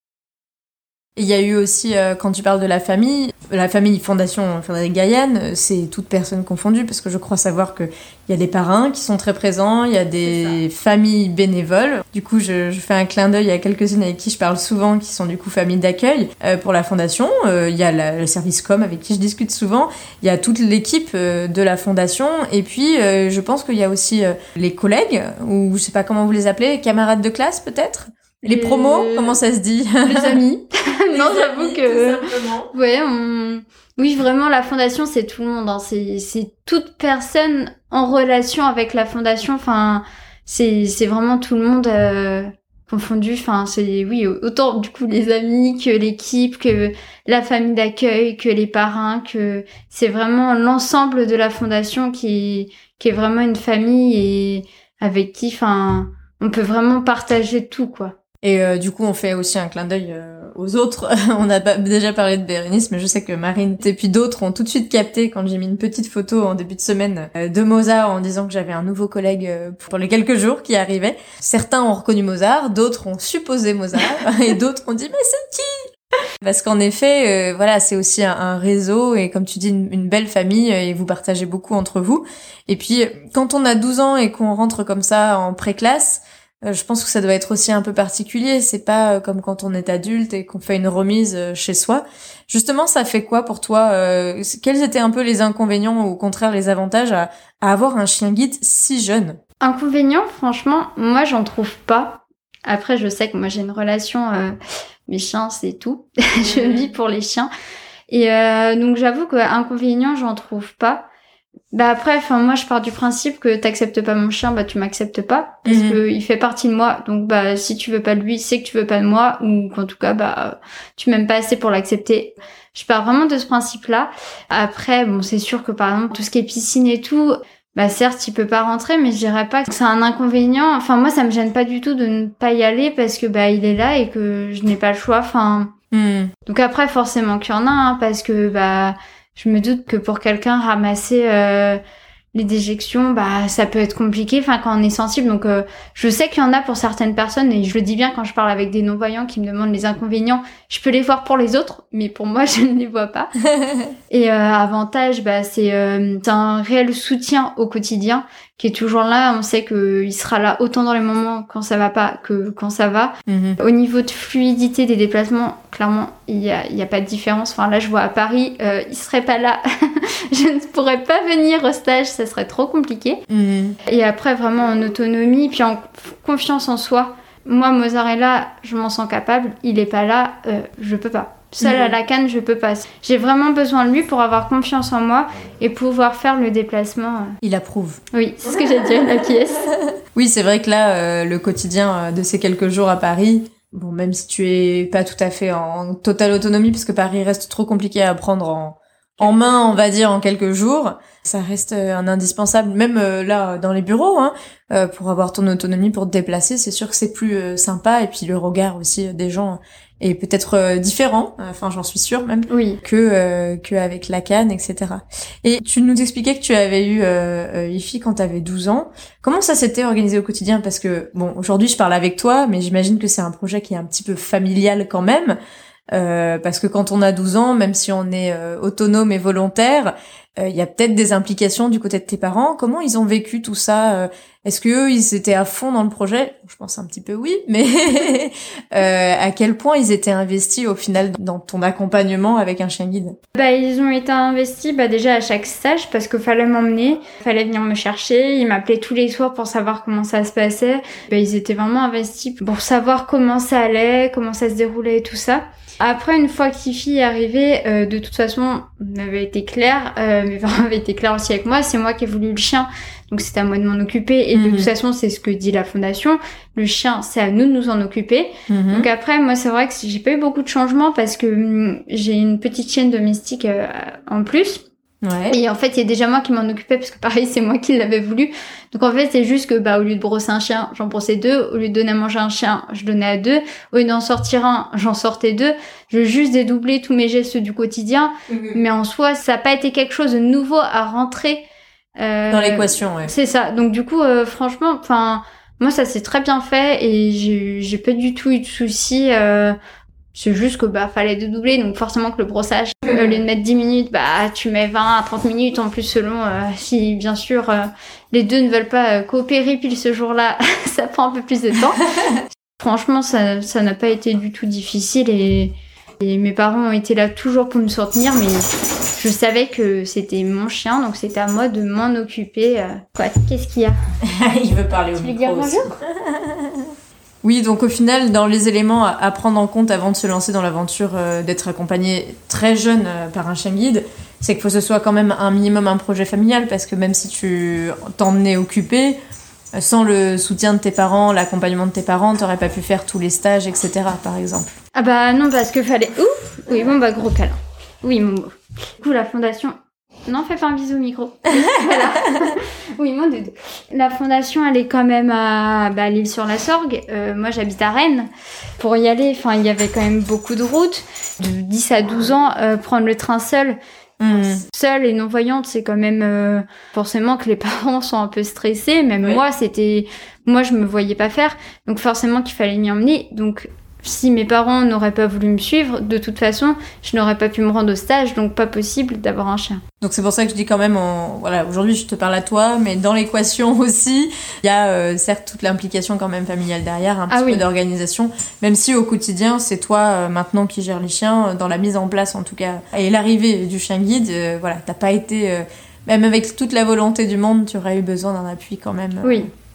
Il y a eu aussi, euh, quand tu parles de la famille, la famille Fondation Frédéric Gaillen, c'est toutes personnes confondues, parce que je crois savoir qu'il y a des parrains qui sont très présents, il y a des familles bénévoles. Du coup, je, je fais un clin d'œil à quelques-unes avec qui je parle souvent, qui sont du coup familles d'accueil euh, pour la Fondation. Euh, il y a la, le service com avec qui je discute souvent, il y a toute l'équipe euh, de la Fondation, et puis euh, je pense qu'il y a aussi euh, les collègues, ou je sais pas comment vous les appelez, camarades de classe peut-être ? Les promos, euh... comment ça se dit ? Les amis. Les non, amis, j'avoue que. Tout simplement. Ouais, on... oui, vraiment, la fondation, c'est tout le monde. Hein. C'est, c'est toute personne en relation avec la fondation. Enfin, c'est, c'est vraiment tout le monde euh, confondu. Enfin, c'est, oui, autant du coup les amis que l'équipe, que la famille d'accueil, que les parrains, que c'est vraiment l'ensemble de la fondation qui, qui est vraiment une famille et avec qui, enfin, on peut vraiment partager tout, quoi. Et euh, du coup, on fait aussi un clin d'œil euh, aux autres. On a déjà parlé de Bérénice, mais je sais que Marine et puis d'autres ont tout de suite capté quand j'ai mis une petite photo en début de semaine euh, de Mozart en disant que j'avais un nouveau collègue euh, pour les quelques jours qui arrivaient. Certains ont reconnu Mozart, d'autres ont supposé Mozart, et d'autres ont dit « mais c'est qui ?» Parce qu'en effet, euh, voilà, c'est aussi un, un réseau et comme tu dis, une, une belle famille et vous partagez beaucoup entre vous. Et puis, quand on a douze ans et qu'on rentre comme ça en pré-classe, Euh, je pense que ça doit être aussi un peu particulier. C'est pas euh, comme quand on est adulte et qu'on fait une remise euh, chez soi. Justement, ça fait quoi pour toi euh, Quels étaient un peu les inconvénients ou au contraire les avantages à, à avoir un chien guide si jeune ? Inconvénients, franchement, moi j'en trouve pas. Après, je sais que moi j'ai une relation, euh, mes chiens c'est tout. Je vis pour les chiens. Et euh, donc j'avoue que inconvénients, j'en trouve pas. Bah après, enfin moi je pars du principe que t'acceptes pas mon chien, bah tu m'acceptes pas parce Mhm. que il fait partie de moi. Donc bah si tu veux pas de lui, c'est que tu veux pas de moi ou qu'en tout cas bah tu m'aimes pas assez pour l'accepter. Je pars vraiment de ce principe-là. Après bon c'est sûr que par exemple tout ce qui est piscine et tout, bah certes il peut pas rentrer, mais je dirais pas que c'est un inconvénient. Enfin moi ça me gêne pas du tout de ne pas y aller parce que bah il est là et que je n'ai pas le choix. Enfin Mhm. donc après forcément qu'il y en a hein, parce que bah je me doute que pour quelqu'un ramasser euh, les déjections, bah ça peut être compliqué. Enfin, quand on est sensible, donc euh, je sais qu'il y en a pour certaines personnes et je le dis bien quand je parle avec des non-voyants qui me demandent les inconvénients. Je peux les voir pour les autres, mais pour moi, je ne les vois pas. Et euh, avantage, bah c'est euh, c'est un réel soutien au quotidien qui est toujours là. On sait que il sera là autant dans les moments quand ça va pas que quand ça va. Mhm. Au niveau de fluidité des déplacements, clairement, il y a, il y a pas de différence. Enfin, là, je vois à Paris, euh, il serait pas là. Je ne pourrais pas venir au stage, ça serait trop compliqué. Mhm. Et après, vraiment en autonomie, puis en confiance en soi. Moi, Mozzarella, je m'en sens capable. Il est pas là, euh, je peux pas. Seule Mhm. à la canne, je peux pas. J'ai vraiment besoin de lui pour avoir confiance en moi et pouvoir faire le déplacement. Il approuve. Oui, c'est ce que j'ai dit à la pièce. Oui, c'est vrai que là, euh, le quotidien euh, de ces quelques jours à Paris, bon, même si tu es pas tout à fait en totale autonomie, parce que Paris reste trop compliqué à prendre en, en main, on va dire, en quelques jours, ça reste euh, un indispensable, même euh, là, dans les bureaux, hein, euh, pour avoir ton autonomie, pour te déplacer, c'est sûr que c'est plus euh, sympa, et puis le regard aussi euh, des gens est peut-être euh, différent, enfin, j'en suis sûre même. Oui. que euh, que avec la canne, et cetera. Et tu nous expliquais que tu avais eu euh, euh, Ify quand tu avais douze ans. Comment ça s'était organisé au quotidien? Parce que bon, aujourd'hui je parle avec toi, mais j'imagine que c'est un projet qui est un petit peu familial quand même. Euh, parce que quand on a douze ans, même si on est euh, autonome et volontaire, il euh, y a peut-être des implications du côté de tes parents. Comment ils ont vécu tout ça? euh, Est-ce que eux, ils étaient à fond dans le projet? Je pense un petit peu oui, mais euh, à quel point ils étaient investis au final dans ton accompagnement avec un chien guide? Bah, ils ont été investis bah, déjà à chaque stage parce qu'il fallait m'emmener, fallait venir me chercher. Ils m'appelaient tous les soirs pour savoir comment ça se passait. Bah, ils étaient vraiment investis pour savoir comment ça allait, comment ça se déroulait et tout ça. Après, une fois qu'Ify est arrivé, euh, de toute façon, on avait été clair, euh, mes parents avaient été clairs aussi avec moi, c'est moi qui ai voulu le chien, donc c'était à moi de m'en occuper, et de Mhm. toute façon, c'est ce que dit la fondation, le chien, c'est à nous de nous en occuper. Mhm. Donc après, moi, c'est vrai que j'ai pas eu beaucoup de changements parce que hum, j'ai une petite chienne domestique euh, en plus. Ouais. Et en fait, il y a déjà moi qui m'en occupais parce que pareil, c'est moi qui l'avais voulu. Donc en fait, c'est juste que bah au lieu de brosser un chien, j'en brossais deux. Au lieu de donner à manger un chien, je donnais à deux. Au lieu d'en sortir un, j'en sortais deux. Je veux juste dédoubler tous mes gestes du quotidien. Mhm. Mais en soi, ça n'a pas été quelque chose de nouveau à rentrer. Euh, Dans l'équation, ouais. C'est ça. Donc du coup, euh, franchement, enfin, moi ça s'est très bien fait et j'ai, j'ai pas du tout eu de soucis. Euh, C'est juste que bah fallait dédoubler, donc forcément que le brossage, au lieu de mettre dix minutes, bah tu mets vingt à trente minutes en plus selon euh, si bien sûr euh, les deux ne veulent pas euh, coopérer pile ce jour-là, ça prend un peu plus de temps. Franchement, ça ça n'a pas été du tout difficile et, et mes parents ont été là toujours pour me soutenir, mais je savais que c'était mon chien, donc c'était à moi de m'en occuper. Euh, quoi, qu'est-ce qu'il y a? Il veut parler au Tu veux micro dire aussi. bonjour? Oui, donc au final, dans les éléments à, à prendre en compte avant de se lancer dans l'aventure euh, d'être accompagné très jeune euh, par un chien guide, c'est qu'il faut que ce soit quand même un minimum un projet familial, parce que même si tu t'emmenais occupé, euh, sans le soutien de tes parents, l'accompagnement de tes parents, t'aurais pas pu faire tous les stages, et cetera, par exemple. Ah bah non, parce que fallait... Ouf. Oui, bon bah gros câlin. Oui, mon beau. Du coup, la fondation... Non, fais pas un bisou au micro. Voilà. Oui, mon doudou. La fondation, elle est quand même à bah, l'île sur la Sorgue. Euh, moi, j'habite à Rennes. Pour y aller, enfin, il y avait quand même beaucoup de routes. De dix à douze ans, euh, prendre le train seul, Mmh. seule et non-voyante, c'est quand même euh, forcément que les parents sont un peu stressés. Même Oui. moi, c'était... Moi, je me voyais pas faire. Donc forcément qu'il fallait m'y emmener. Donc... Si mes parents n'auraient pas voulu me suivre, de toute façon, je n'aurais pas pu me rendre au stage, donc pas possible d'avoir un chien. Donc c'est pour ça que je dis quand même, en... voilà, aujourd'hui je te parle à toi, mais dans l'équation aussi, il y a euh, certes toute l'implication quand même familiale derrière, un petit Ah peu oui. d'organisation, même si au quotidien c'est toi euh, maintenant qui gères les chiens, euh, dans la mise en place en tout cas, et l'arrivée du chien guide, euh, voilà, t'as pas été, euh, même avec toute la volonté du monde, tu aurais eu besoin d'un appui quand même. euh, Oui.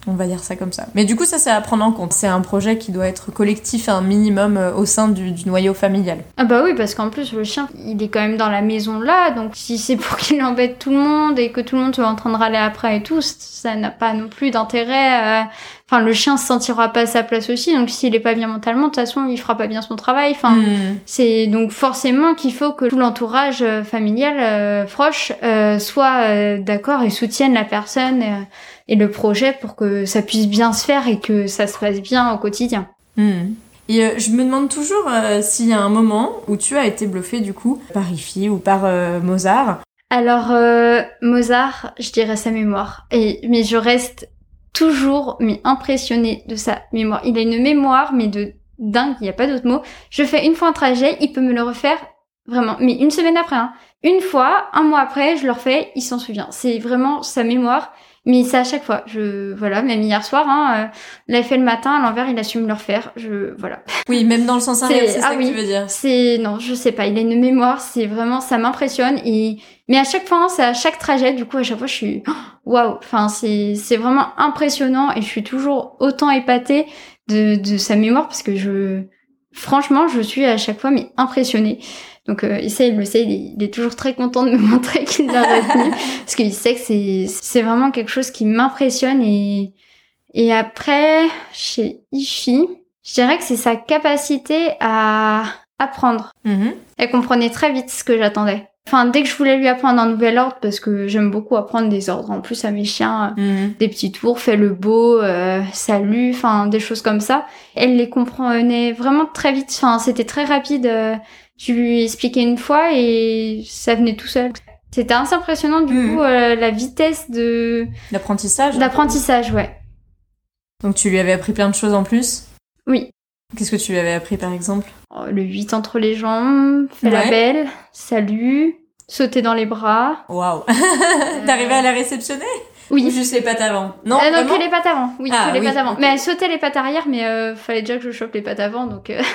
On va dire ça comme ça. Mais du coup, ça, c'est à prendre en compte. C'est un projet qui doit être collectif, un minimum euh, au sein du, du noyau familial. Ah bah oui, parce qu'en plus, le chien, il est quand même dans la maison là, donc si c'est pour qu'il embête tout le monde et que tout le monde soit en train de râler après et tout, ça n'a pas non plus d'intérêt. Euh... Enfin, le chien se sentira pas à sa place aussi, donc s'il est pas bien mentalement, de toute façon, il fera pas bien son travail. Enfin, mmh. c'est donc forcément qu'il faut que tout l'entourage euh, familial euh, proche euh, soit euh, d'accord et soutienne la personne euh, et le projet pour que ça puisse bien se faire et que ça se passe bien au quotidien. Mmh. Et euh, je me demande toujours euh, s'il y a un moment où tu as été bluffée du coup par Ifi ou par euh, Mozart. Alors euh, Mozart, je dirais sa mémoire. Et mais je reste toujours mais impressionnée de sa mémoire. Il a une mémoire mais de dingue, il n'y a pas d'autre mot. Je fais une fois un trajet, il peut me le refaire vraiment, mais une semaine après. Hein. Une fois, un mois après, je le refais, il s'en souvient. C'est vraiment sa mémoire. Mais c'est à chaque fois, je voilà, même hier soir, hein, euh, l'a fait le matin à l'envers, il a su me le refaire, je voilà. Oui, même dans le sens inverse, c'est, c'est ah ça oui, que tu veux dire. C'est non, je sais pas, il a une mémoire, c'est vraiment, ça m'impressionne et mais à chaque fois, c'est à chaque trajet, du coup à chaque fois je suis waouh, enfin c'est c'est vraiment impressionnant et je suis toujours autant épatée de de sa mémoire parce que je franchement je suis à chaque fois mais impressionnée. Donc euh, il sait, il le sait, il est, il est toujours très content de me montrer qu'il l'a retenu parce qu'il sait que c'est c'est vraiment quelque chose qui m'impressionne et et après chez Ifi, je dirais que c'est sa capacité à apprendre. Mm-hmm. Elle comprenait très vite ce que j'attendais. Enfin, dès que je voulais lui apprendre un nouvel ordre, parce que j'aime beaucoup apprendre des ordres en plus à mes chiens, mmh. des petits tours, fais le beau, euh, salut, enfin des choses comme ça. Elle les comprenait vraiment très vite. Enfin, c'était très rapide. Euh, je lui expliquais une fois et ça venait tout seul. C'était assez impressionnant du mmh. coup euh, la vitesse de l'apprentissage. L'apprentissage, ouais. Donc tu lui avais appris plein de choses en plus. Oui. Qu'est-ce que tu lui avais appris par exemple? Le huit entre les jambes, fais ouais. la belle, salut, sauter dans les bras. Waouh. euh... T'arrivais à la réceptionner? Oui. Ou juste les pattes avant? Non, euh, non, que les pattes avant. Oui, ah, que les oui, pattes avant. okay. Mais elle sautait les pattes arrière, mais euh, fallait déjà que je chope les pattes avant, donc euh...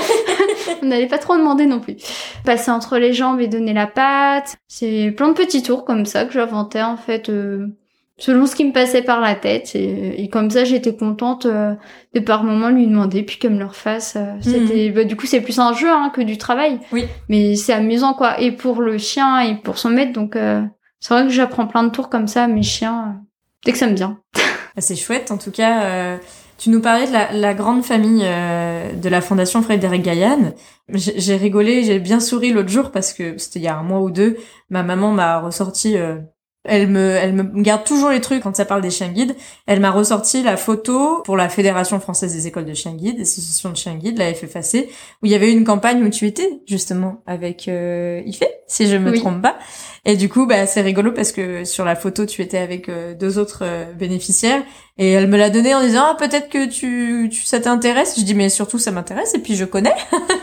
on n'allait pas trop demander non plus. Passer entre les jambes et donner la patte. C'est plein de petits tours comme ça que j'inventais en fait. Euh... selon ce qui me passait par la tête et, et comme ça j'étais contente euh, de par moment lui demander puis qu'elle me le refasse euh, mmh. c'était bah, du coup c'est plus un jeu hein, que du travail oui mais c'est amusant quoi et pour le chien et pour son maître donc euh, c'est vrai que j'apprends plein de tours comme ça à mes chiens euh, dès que ça me vient. C'est chouette en tout cas. euh... Tu nous parlais de la, la grande famille euh, de la Fondation Frédéric Gailhan. J'ai, j'ai rigolé, j'ai bien souri l'autre jour parce que c'était il y a un mois ou deux. Ma maman m'a ressorti euh, Elle me, elle me garde toujours les trucs quand ça parle des chiens guides. Elle m'a ressorti la photo pour la Fédération française des écoles de chiens guides, des associations de chiens guides, la F F A C, où il y avait une campagne où tu étais justement avec euh, Ifi, si je me oui. trompe pas. Et du coup, bah c'est rigolo parce que sur la photo, tu étais avec euh, deux autres euh, bénéficiaires et elle me l'a donné en disant ah peut-être que tu, tu ça t'intéresse. Je dis mais surtout ça m'intéresse et puis je connais.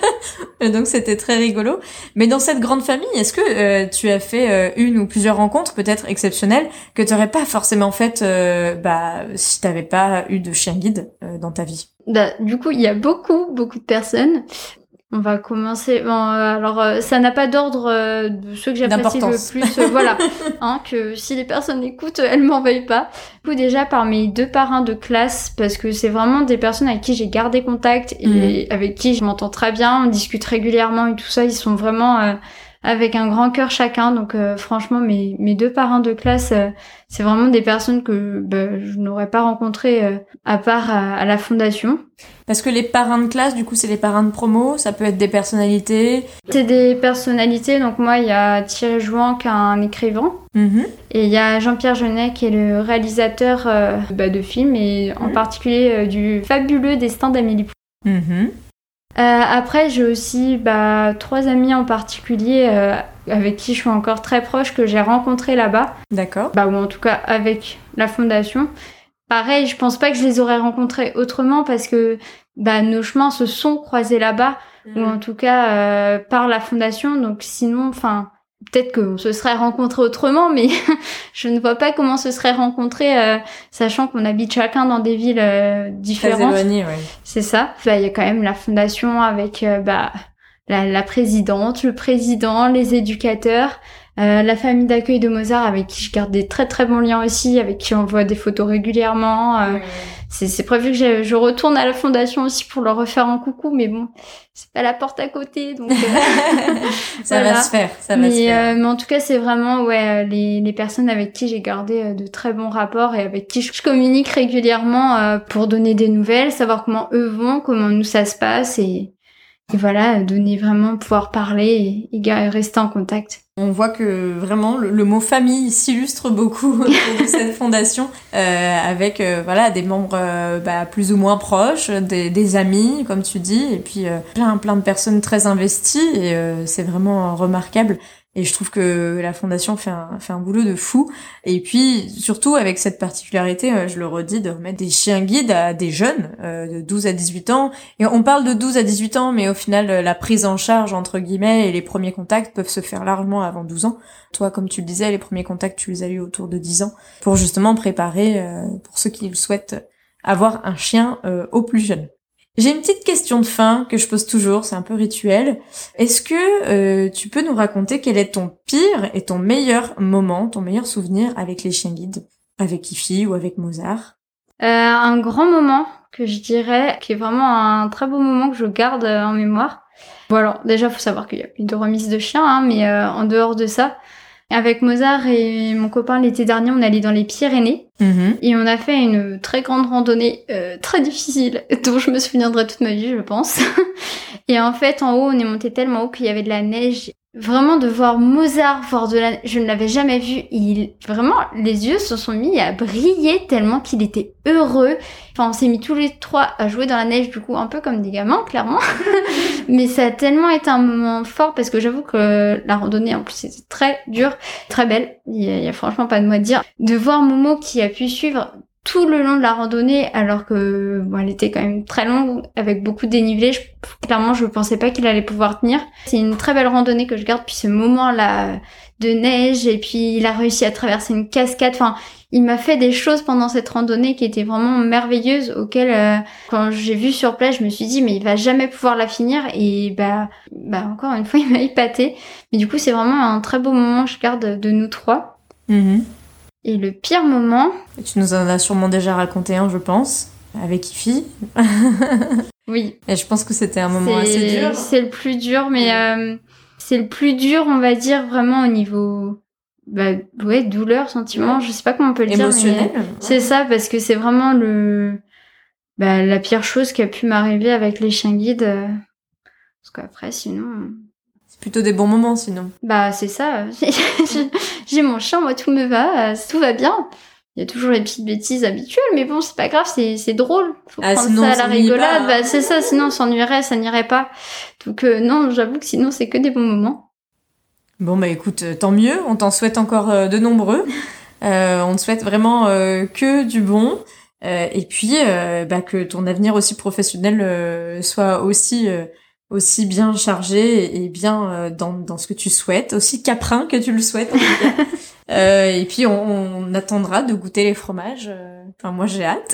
Et donc c'était très rigolo. Mais dans cette grande famille, est-ce que euh, tu as fait euh, une ou plusieurs rencontres peut-être exceptionnelles que tu n'aurais pas forcément faites euh, bah si t'avais pas eu de chien guide euh, dans ta vie? Bah, du coup, il y a beaucoup beaucoup de personnes. On va commencer. Bon, euh, alors euh, ça n'a pas d'ordre euh, de ceux que j'apprécie le plus. Euh, voilà, hein, que si les personnes écoutent, elles m'en veuillent pas. Du coup, déjà par mes deux parrains de classe, parce que c'est vraiment des personnes avec qui j'ai gardé contact et mmh. avec qui je m'entends très bien. On discute régulièrement et tout ça. Ils sont vraiment euh, avec un grand cœur chacun. Donc euh, franchement, mes mes deux parrains de classe, euh, c'est vraiment des personnes que bah, je n'aurais pas rencontrées euh, à part à, à la fondation. Parce que les parrains de classe, du coup, c'est les parrains de promo, ça peut être des personnalités. C'est des personnalités, donc moi, il y a Thierry Jouan qui est un écrivain, mm-hmm. et il y a Jean-Pierre Jeunet qui est le réalisateur euh, bah, de films, et en mm-hmm. particulier euh, du fabuleux Destin d'Amélie Poulain. Mm-hmm. Euh, après, j'ai aussi bah, trois amis en particulier euh, avec qui je suis encore très proche, que j'ai rencontrés là-bas. D'accord. Bah, ou en tout cas avec la fondation. Pareil, je pense pas que je les aurais rencontrés autrement parce que bah nos chemins se sont croisés là-bas mmh. ou en tout cas euh, par la fondation. Donc sinon, enfin peut-être qu'on se serait rencontrés autrement, mais je ne vois pas comment se serait rencontrés, euh, sachant qu'on habite chacun dans des villes euh, différentes. Très éloignées, ouais. C'est ça. Bah il y a quand même la fondation avec euh, bah la, la présidente, le président, les éducateurs, euh, la famille d'accueil de Mozart avec qui je garde des très très bons liens aussi, avec qui on voit des photos régulièrement. Euh, mmh. c'est, c'est prévu que je, je retourne à la fondation aussi pour leur refaire un coucou, mais bon, c'est pas la porte à côté, donc... Euh, ça voilà. va se faire, ça va mais, se faire. Euh, mais en tout cas, c'est vraiment ouais les, les personnes avec qui j'ai gardé euh, de très bons rapports et avec qui je, je communique régulièrement euh, pour donner des nouvelles, savoir comment eux vont, comment nous ça se passe et... Et voilà, donner vraiment, pouvoir parler et, et rester en contact. On voit que vraiment le, le mot famille s'illustre beaucoup de cette fondation, euh, avec euh, voilà des membres euh, bah, plus ou moins proches, des, des amis comme tu dis, et puis euh, plein plein de personnes très investies et euh, c'est vraiment remarquable. Et je trouve que la fondation fait un, fait un boulot de fou. Et puis, surtout avec cette particularité, je le redis, de remettre des chiens guides à des jeunes euh, de douze à dix-huit ans. Et on parle de douze à dix-huit ans, mais au final, la prise en charge, entre guillemets, et les premiers contacts peuvent se faire largement avant douze ans. Toi, comme tu le disais, les premiers contacts, tu les as eu autour de dix ans, pour justement préparer, euh, pour ceux qui le souhaitent, avoir un chien euh, aux plus jeunes. J'ai une petite question de fin que je pose toujours, c'est un peu rituel. Est-ce que euh, tu peux nous raconter quel est ton pire et ton meilleur moment, ton meilleur souvenir avec les chiens guides, avec Kifi ou avec Mozart? euh, Un grand moment que je dirais, qui est vraiment un très beau moment que je garde en mémoire. Bon alors, déjà, faut savoir qu'il y a eu de remises de chiens, hein, mais euh, en dehors de ça, avec Mozart et mon copain l'été dernier, on allait dans les Pyrénées mmh. et on a fait une très grande randonnée euh, très difficile dont je me souviendrai toute ma vie, je pense. Et en fait, en haut, on est monté tellement haut qu'il y avait de la neige. Vraiment de voir Mozart, voir de la neige, je ne l'avais jamais vu. Il, vraiment, les yeux se sont mis à briller tellement qu'il était heureux. Enfin, on s'est mis tous les trois à jouer dans la neige, du coup, un peu comme des gamins, clairement. Mais ça a tellement été un moment fort parce que j'avoue que la randonnée, en plus, c'était très dur, très belle. Il y a, il y a franchement pas de mot à dire. De voir Momo qui a pu suivre tout le long de la randonnée, alors que bon, elle était quand même très longue, avec beaucoup de dénivelé. Je, clairement, je pensais pas qu'il allait pouvoir tenir. C'est une très belle randonnée que je garde, puis ce moment-là de neige, et puis il a réussi à traverser une cascade. Enfin, il m'a fait des choses pendant cette randonnée qui étaient vraiment merveilleuses, auxquelles, euh, quand j'ai vu sur place, je me suis dit, mais il va jamais pouvoir la finir, et bah, bah encore une fois, il m'a épaté. Mais du coup, c'est vraiment un très beau moment que je garde de nous trois. Mmh. Et le pire moment... Tu nous en as sûrement déjà raconté un, je pense, avec Kifi. Oui. Et je pense que c'était un moment c'est... assez dur. C'est le plus dur, mais euh, c'est le plus dur, on va dire, vraiment au niveau... Bah, ouais, douleur, sentiment, ouais. Je sais pas comment on peut le émotionnel, dire. Mais ouais. C'est ça, parce que c'est vraiment le... Bah, la pire chose qui a pu m'arriver avec les chiens guides. Euh... Parce qu'après, sinon... C'est plutôt des bons moments, sinon. Bah, c'est ça. J'ai mon chien, moi, tout me va, tout va bien. Il y a toujours les petites bêtises habituelles, mais bon, c'est pas grave, c'est, c'est drôle. Faut ah, prendre ça à la rigolade. Pas, hein. Bah, c'est ça, sinon on s'ennuierait, ça n'irait pas. Donc, euh, non, j'avoue que sinon, c'est que des bons moments. Bon, bah écoute, tant mieux. On t'en souhaite encore euh, de nombreux. euh, on te souhaite vraiment euh, que du bon. Euh, et puis, euh, bah, que ton avenir aussi professionnel euh, soit aussi... Euh, aussi bien chargé et bien euh, dans dans ce que tu souhaites, aussi caprin que tu le souhaites en tout cas. euh, et puis on, on attendra de goûter les fromages. Euh... Enfin moi j'ai hâte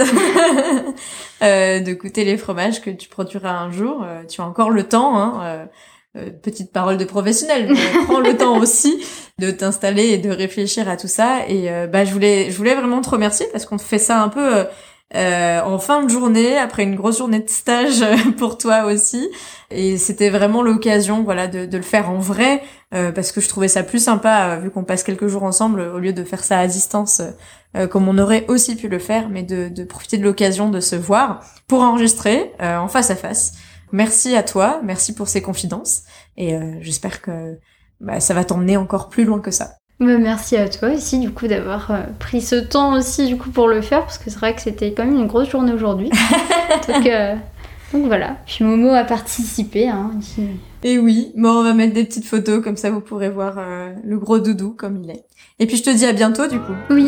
euh, de goûter les fromages que tu produiras un jour. Euh, tu as encore le temps, hein. Euh, euh, petite parole de professionnel, mais prends le temps aussi de t'installer et de réfléchir à tout ça. Et euh, bah je voulais je voulais vraiment te remercier parce qu'on fait ça un peu. Euh, Euh, en fin de journée, après une grosse journée de stage pour toi aussi, et c'était vraiment l'occasion, voilà, de, de le faire en vrai, euh, parce que je trouvais ça plus sympa euh, vu qu'on passe quelques jours ensemble au lieu de faire ça à distance, euh, comme on aurait aussi pu le faire, mais de, de profiter de l'occasion de se voir pour enregistrer euh, en face à face. Merci à toi, merci pour ces confidences, et euh, j'espère que bah, ça va t'emmener encore plus loin que ça. Merci à toi aussi du coup d'avoir euh, pris ce temps aussi du coup pour le faire parce que c'est vrai que c'était quand même une grosse journée aujourd'hui. donc, euh, donc voilà, puis Momo a participé. Hein, qui... Et oui, bon, on va mettre des petites photos comme ça vous pourrez voir euh, le gros doudou comme il est. Et puis je te dis à bientôt du coup. Oui.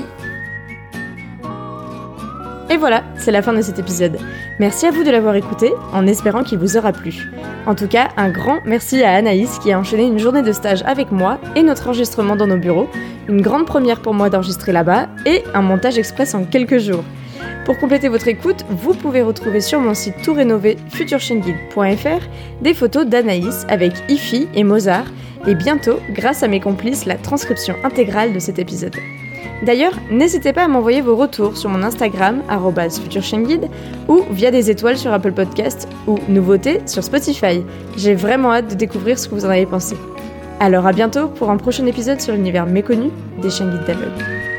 Et voilà, c'est la fin de cet épisode. Merci à vous de l'avoir écouté, en espérant qu'il vous aura plu. En tout cas, un grand merci à Anaïs qui a enchaîné une journée de stage avec moi et notre enregistrement dans nos bureaux, une grande première pour moi d'enregistrer là-bas et un montage express en quelques jours. Pour compléter votre écoute, vous pouvez retrouver sur mon site tout rénové futur chien guide point f r des photos d'Anaïs avec Ify et Mozart et bientôt, grâce à mes complices, la transcription intégrale de cet épisode. D'ailleurs, n'hésitez pas à m'envoyer vos retours sur mon Instagram arobase futur chien guide ou via des étoiles sur Apple Podcast ou nouveautés sur Spotify. J'ai vraiment hâte de découvrir ce que vous en avez pensé. Alors à bientôt pour un prochain épisode sur l'univers méconnu des chiens guides d'aveugles.